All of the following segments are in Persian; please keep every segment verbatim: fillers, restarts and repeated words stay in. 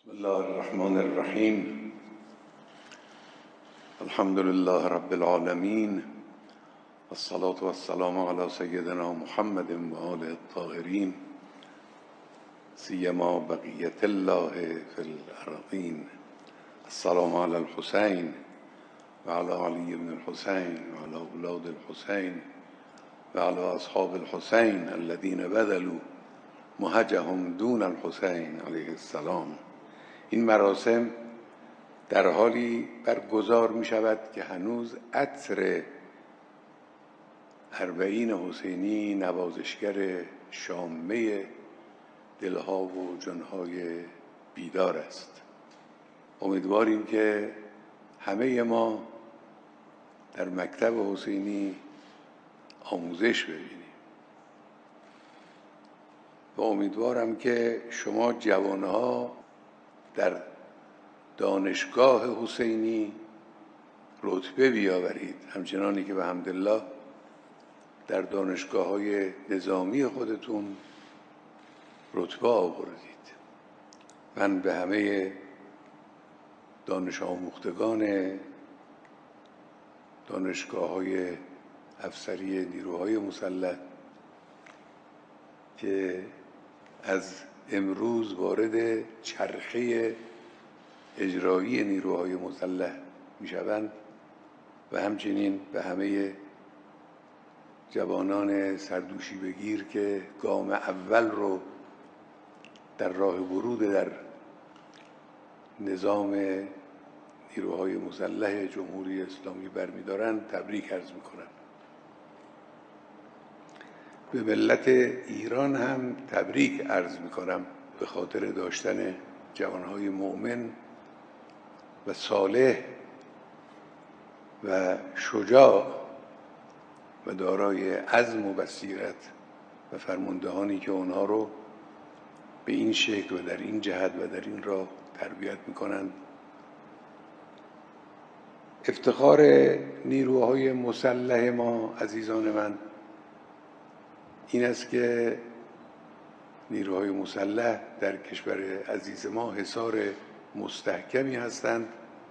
بسم الله الرحمن الرحیم. الحمد لله رب العالمین، والصلاة والسلام علی سیدنا محمد و آله الطاهرین، سیما بقیة الله فی الارضین. السلام علی الحسین و علی علی بن الحسین و علی اولاد الحسین و علی اصحاب الحسین الذین بذلوا مهجهم دون الحسین علیه السلام. این مراسم در حالی برگزار می شود که هنوز عطر اربعین حسینی نوازشگر شامه دلها و جانهای بیدار است. امیدواریم که همه ما در مکتب حسینی آموزش ببینیم و امیدوارم که شما جوانها در دانشگاه حسینی رتبه بیاورید، همچنانی که به حمدالله در دانشگاه های نظامی خودتون رتبه آوردید. من به همه دانش آموختگان دانشگاه های افسری نیروهای مسلح که از امروز وارد چرخه اجرایی نیروهای مسلح میشوند و همچنین به همه جوانان سردوشی بگیر که گام اول رو در راه ورود در نظام نیروهای مسلح جمهوری اسلامی برمیدارند تبریک عرض میکنم. به ملت ایران هم تبریک عرض میکنم به خاطر داشتن جوانهای مؤمن و صالح و شجاع و دارای عزم و بصیرت و فرماندهانی که آنها رو به این شکل و در این جهت و در این راه تربیت میکنند. افتخار نیروهای مسلح ما عزیزان من این است که نیروهای مسلح در کشور عزیز ما حصار مستحکمی هستند،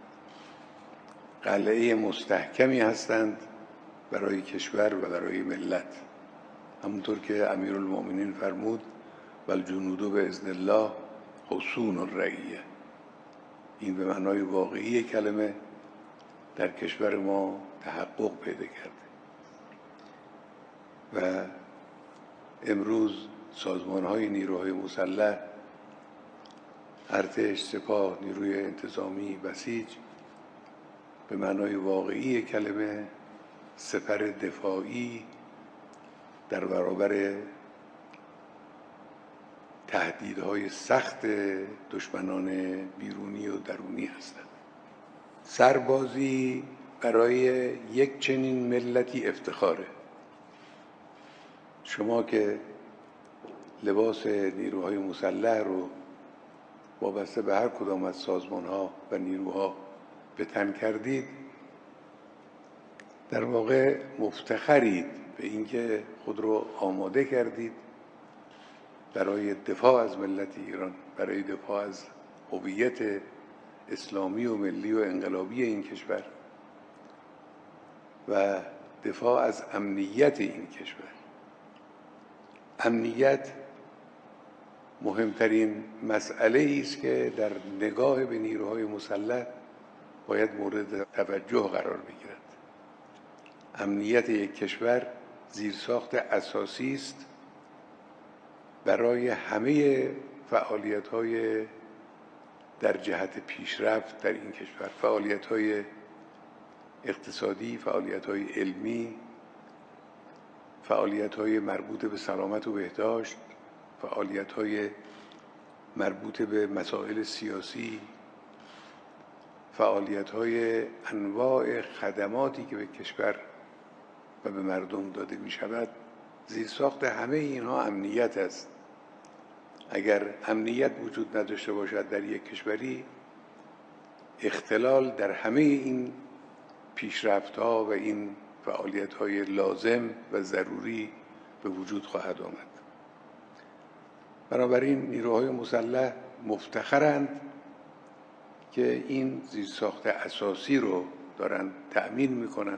قلعه مستحکمی هستند برای کشور و برای ملت. همونطور که امیرالمؤمنین فرمود والجنود باذن الله حصون الرعیه. این به معنای واقعی کلمه در کشور ما تحقق پیدا کرده و امروز سازمان‌های نیروهای مسلح، ارتش، سپاه، نیروی انتظامی، بسیج، به معنای واقعی کلمه سپر دفاعی در برابر تهدیدهای سخت دشمنان بیرونی و درونی هستند. سربازی برای یک چنین ملتی افتخاره. شما که لباس نیروهای مسلح رو وابسته به هر کدام از سازمان‌ها و نیروها به تن کردید، در واقع مفتخرید به اینکه خود رو آماده کردید برای دفاع از ملت ایران، برای دفاع از هویت اسلامی و ملی و انقلابی این کشور و دفاع از امنیت این کشور. امنیت مهمترین مسئله است که در نگاه به نیروهای مسلح باید مورد توجه قرار بگیرد. امنیت یک کشور زیرساخت اساسی است برای همه فعالیت‌های در جهت پیشرفت در این کشور، فعالیت‌های اقتصادی، فعالیت‌های علمی، فعالیت‌های مربوط به سلامت و بهداشت، فعالیت‌های مربوط به مسائل سیاسی، فعالیت‌های انواع خدماتی که به کشور و به مردم داده می‌شود. زیرساخت همه اینها امنیت است. اگر امنیت وجود نداشته باشد در یک کشوری، اختلال در همه این پیشرفت‌ها و این فعالیت‌های لازم و ضروری به وجود خواهد آمد. بنابراین نیروهای مسلح مفتخرند که این زیرساخت اساسی رو دارن تأمین میکنن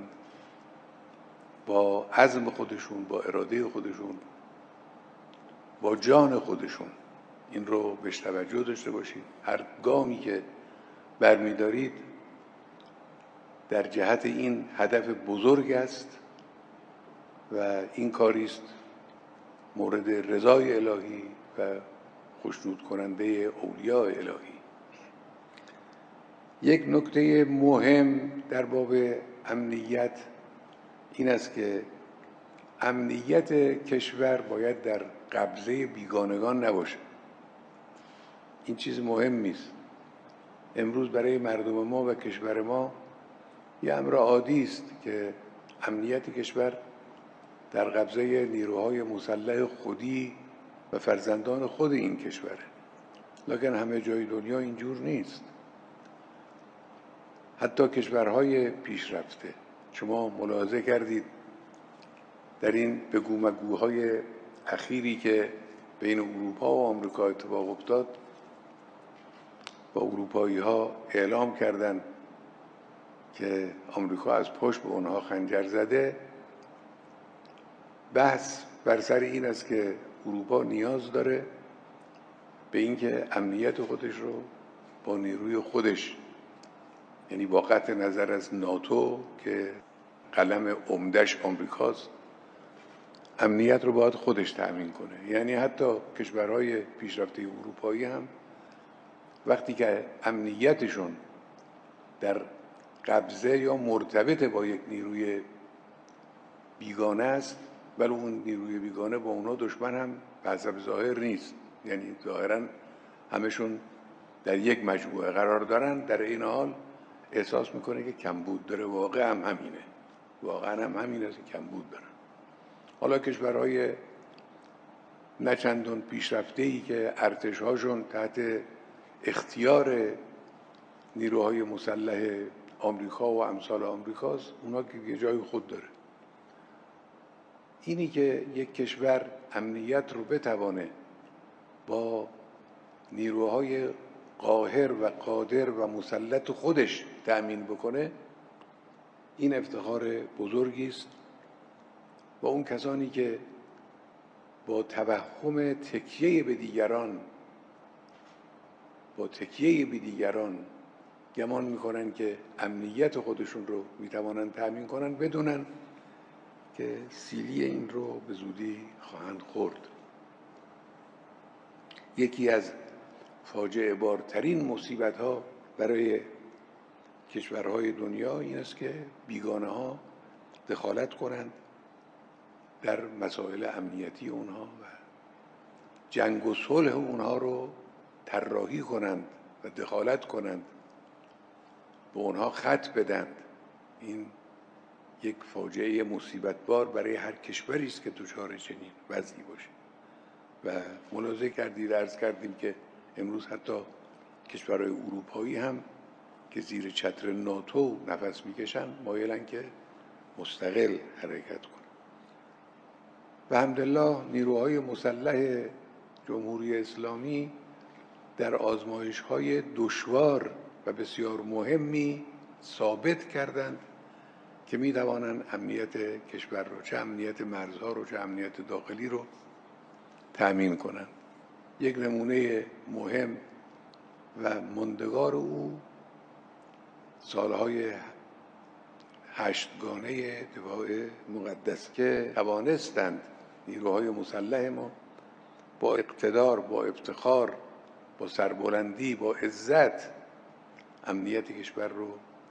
با عزم خودشون، با اراده خودشون، با جان خودشون. این رو بهش توجه داشته باشید. هر گامی که برمیدارید در جهت این هدف بزرگ است و این کاری است مورد رضای الهی و خشنود کننده اولیاء الهی. یک نکته مهم در باب امنیت این است که امنیت کشور باید در قبضه بیگانگان نباشه. این چیز مهمی است. امروز برای مردم ما و کشور ما یه امر عادی است که امنیت کشور در قبضه نیروهای مسلح خودی و فرزندان خود این کشوره. لکن همه جای دنیا اینجور نیست. حتی کشورهای پیشرفته، شما ملاحظه کردید در این بگو مگوهای اخیری که بین اروپا و آمریکا اتفاق افتاد، با اروپایی ها اعلام کردند که آمریکا از پشت به اونها خنجر زده. بحث بر سر این است که اروپا نیاز داره به اینکه امنیت خودش رو با نیروی خودش، یعنی با قطع نظر از ناتو که قلم عمدش آمریکاست، امنیت رو باید خودش تأمین کنه. یعنی حتی کشورهای پیشرفته اروپایی هم وقتی که امنیتشون در قبضه یا مرتبط با یک نیروی بیگانه است، ولی اون نیروی بیگانه با اونا دشمن هم به حسب ظاهر نیست، یعنی ظاهرا همشون در یک مجموعه قرار دارن، در این حال احساس میکنه که کمبود داره. واقع هم همینه، واقعا هم همینه که کمبود دارن. حالا کشورهای نچندان پیشرفته‌ای که ارتش‌هاشون تحت اختیار نیروهای مسلح آمریکا و امثال آمریکاست، اونا که یه جای خود داره. اینی که یک کشور امنیت رو بتوانه با نیروهای قاهر و قادر و مسلط خودش تأمین بکنه، این افتخار بزرگی است. و اون کسانی که با توهم تکیه به دیگران با تکیه به دیگران گمان میکنن که امنیت خودشون رو میتوانند تأمین کنن، بدونن که سیلی این رو به زودی خواهند خورد. یکی از فاجعه بارترین مصیبت ها برای کشورهای دنیا این است که بیگانه ها دخالت کنند در مسائل امنیتی اونها و جنگ و صلح اونها رو طراحی کنند و دخالت کنند، به اونها خط بدند. این یک فاجعه مصیبت بار برای هر کشوری است که دچار چنین وضعی باشه. و ملاحظه کردید، عرض کردیم که امروز حتی کشورهای اروپایی هم که زیر چتر ناتو نفس میکشن مایلن که مستقل حرکت کنن. و الحمدلله نیروهای مسلح جمهوری اسلامی در آزمایش‌های دشوار و بسیار مهمی ثابت کردند که می‌توانند امنیت کشور رو، چه امنیت مرزها رو چه امنیت داخلی رو تأمین کنند. یک نمونه مهم و ماندگار او سالهای هشتگانه دفاع مقدس که توانستند نیروهای مسلح ما با اقتدار، با افتخار، با سربلندی، با عزت امنیت کشور رو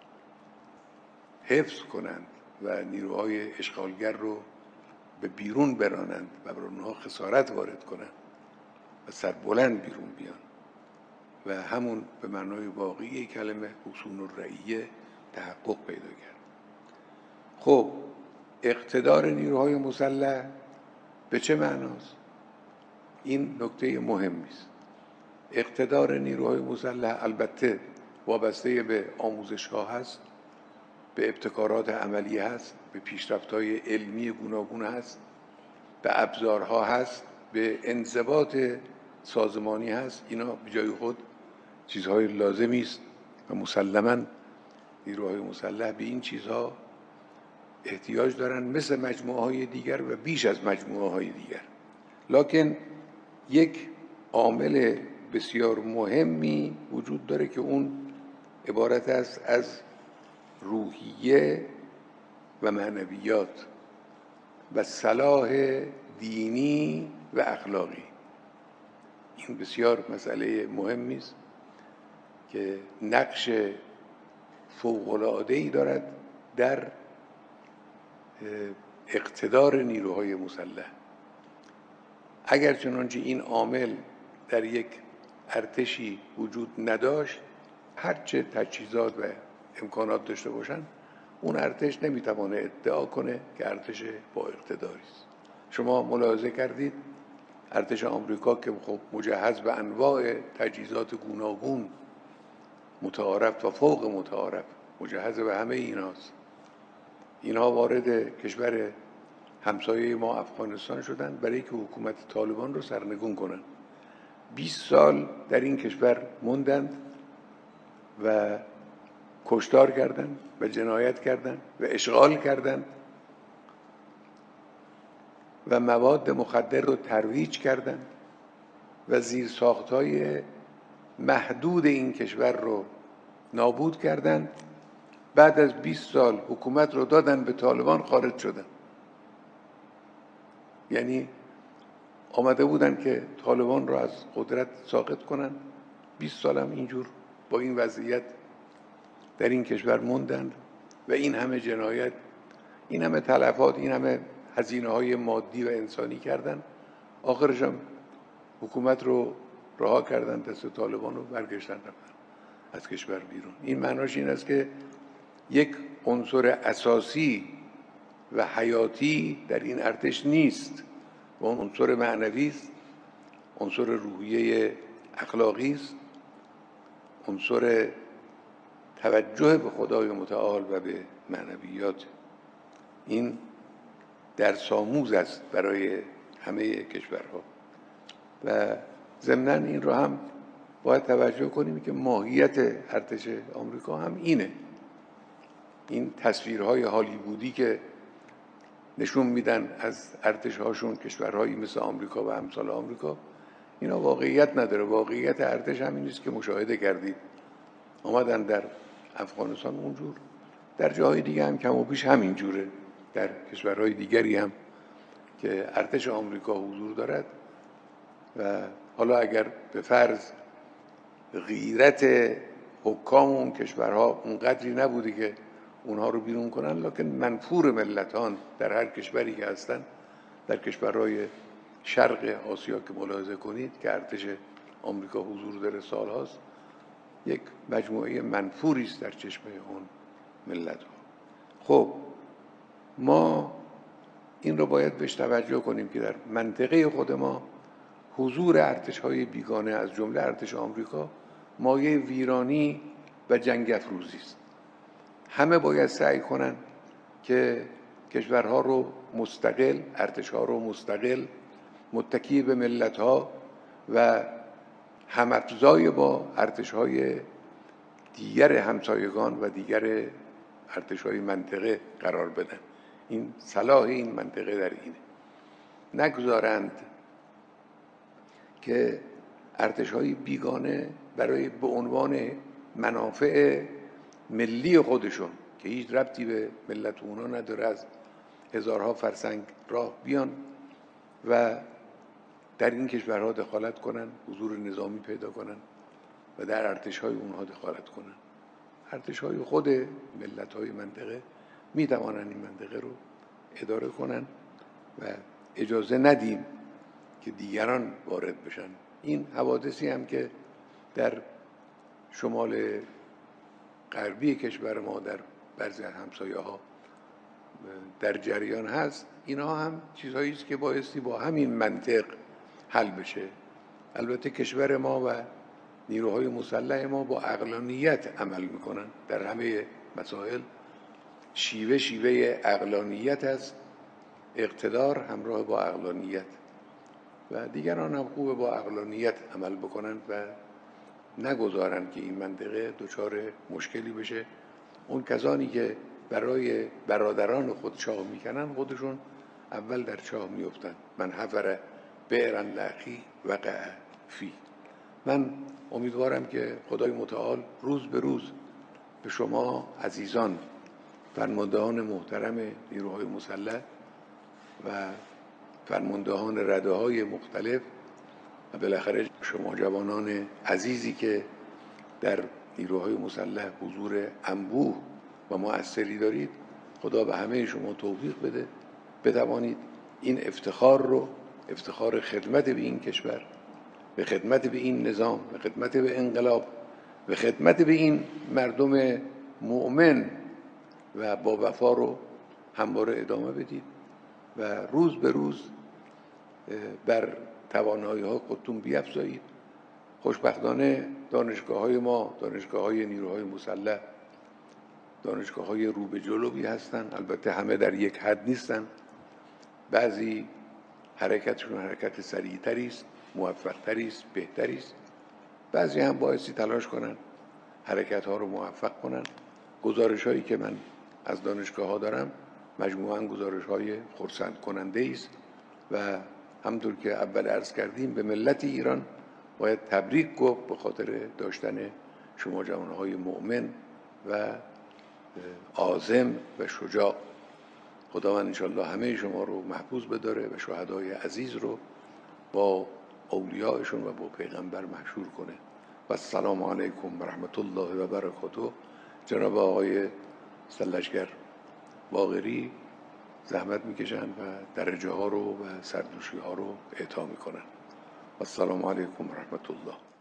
حفظ کنند و نیروهای اشغالگر رو به بیرون برانند و بر اونها خسارت وارد کنند و سربلند بیرون بیان و همون به معنای واقعی کلمه حصون الرعیه تحقق پیدا کرد. خب اقتدار نیروهای مسلح به چه معناست؟ این نکته مهمی است. اقتدار نیروهای مسلح البته وابسته به آموزش‌ها هست، به ابتکارات عملی هست، به پیشرفت‌های علمی گوناگون هست، به ابزارها هست، به انضباط سازمانی هست. اینا به جای خود چیزهای لازمی است و مسلماً نیروهای مسلح به این چیزها احتیاج دارن مثل مجموعه های دیگر و بیش از مجموعه های دیگر. لکن یک عامل بسیار مهمی وجود داره که اون عبارت است از روحیه و معنویات و صلاح دینی و اخلاقی. این بسیار مسئله مهمی است که نقش فوق‌العاده‌ای دارد در اقتدار نیروهای مسلح. اگر چنانچه این عامل در یک ارتشی وجود نداشت، هرچه تجهیزات و امکانات داشته باشند، اون ارتش نمیتوانه ادعا کنه که ارتش با اقتداری است. شما ملاحظه کردید ارتش آمریکا که خب مجهز به انواع تجهیزات گوناگون متعارف و فوق متعارف مجهز به همه ایناست، اینها وارد کشور همسایه ما افغانستان شدند برای که حکومت طالبان رو سرنگون کنند. بیست سال در این کشور موندند و کشتار کردند و جنایت کردند و اشغال کردند و مواد مخدر رو ترویج کردند و زیرساخت‌های محدود این کشور رو نابود کردند. بعد از بیست سال حکومت رو دادن به طالبان، خارج شدن. یعنی آمده بودن که طالبان رو از قدرت ساقط کنن، بیست سال هم اینجور با این وضعیت در این کشور موندند و این همه جنایت، این همه تلفات، این همه هزینه های مادی و انسانی کردن. آخرش هم حکومت رو رها کردن، دست طالبان رو برگشتن رفتن از کشور بیرون. این معناش این است که یک عنصر اساسی و حیاتی در این ارتش نیست و اون عنصر معنوی است، عنصر روحیه اخلاقی است، عنصر توجه به خدای متعال و به معنویات. این درس آموز است برای همه کشورها و ضمناً این رو هم باید توجه کنیم که ماهیت ارتش آمریکا هم اینه. این تصویرهای هالیوودی که نشون میدن از ارتش هاشون کشورهایی مثل آمریکا و امثال آمریکا، اینا واقعیت نداره. واقعیت ارتش همین است که مشاهده کردید، آمدن در افغانستان اونجور، در جاهای دیگه هم کم و بیش همین جوره، در کشورهای دیگری هم که ارتش آمریکا حضور دارد. و حالا اگر به فرض غیرت حکام اون کشورها اونقدری نبوده که اونها رو بیرون کنن، لکن منفور ملتان در هر کشوری که هستن، در کشورهای شرق آسیا که ملاحظه کنید که ارتش آمریکا حضور داره سالهاست، یک مجموعه منفوری است در چشم اون ملت ها. خب ما این رو باید بهش توجه کنیم که در منطقه خود ما حضور ارتش‌های بیگانه از جمله ارتش آمریکا مایه ویرانی و جنگ افروزی است. همه باید سعی کنن که کشورها رو مستقل، ارتش‌ها رو مستقل، متکی به ملت‌ها و هم‌افزای با ارتش‌های دیگر همسایگان و دیگر ارتش‌های منطقه قرار بدن. این صلاح این منطقه در اینه. نگذارند که ارتش‌های بیگانه برای به عنوان منافع ملی خودشون که هیچ ربطی به ملت اونا نداره از هزارها فرسنگ راه بیان و در این کشورها دخالت کنن، حضور نظامی پیدا کنن و در ارتش‌های اونها دخالت کنن. ارتش‌های خود ملت‌های منطقه می‌توانند این منطقه رو اداره کنن و اجازه ندیم که دیگران وارد بشن. این حوادثی هم که در شمال غربی کشور ما در بعضی از همسایه‌ها در جریان هست، اینها هم چیزهایی است که بایستی با همین منطق حل بشه. البته کشور ما و نیروهای مسلح ما با عقلانیت عمل میکنن در همه مسائل. شیوه شیوه عقلانیت است، اقتدار همراه با عقلانیت و دیگران هم خوبه با عقلانیت عمل بکنن و نگذارن که این منطقه دچار مشکلی بشه. اون کسانی که برای برادران خود چاه میکنن خودشون اول در چاه میفتن. من حفر بئرا لاخی وقع فی. من امیدوارم که خدای متعال روز به روز به شما عزیزان، فرماندهان محترم نیروهای مسلح و فرماندهان رده‌های مختلف و بالاخره شما جوانان عزیزی که در نیروهای مسلح حضور انبوه و مؤثری دارید، خدا به همه شما توفیق بده بتوانید این افتخار رو، افتخار خدمت به این کشور، به خدمت به این نظام، به خدمت به انقلاب، به خدمت به این مردم مؤمن و با وفا رو همواره ادامه بدید و روز به روز بر توانایی ها خودتون بیفزایید. خوشبختانه دانشگاه های ما، دانشگاه های نیروهای مسلح، دانشگاه های رو به جلوی هستن. البته همه در یک حد نیستن، بعضی حرکتشون حرکت سریعتری است، موفقتری است، بهتری است. بعضی هم بایستی تلاش کنن حرکت ها رو موفق کنن. گزارش هایی که من از دانشگاه ها دارم مجموعاً گزارش های خرسند کننده است و همطور که اول عرض کردیم به ملت ایران باید تبریک گفت به خاطر داشتن شما جوانهای مؤمن و عازم و شجاع. خداوند انشالله همه شما رو محفوظ بداره و شهدای عزیز رو با اولیاءشون و با پیغمبر محشور کنه. و السلام علیکم و رحمت الله و برکاته. جناب آقای سلجگر باقری زحمت میکشن و درجه ها رو و سردوشی ها رو اعطا میکنن. و السلام علیکم و رحمت الله.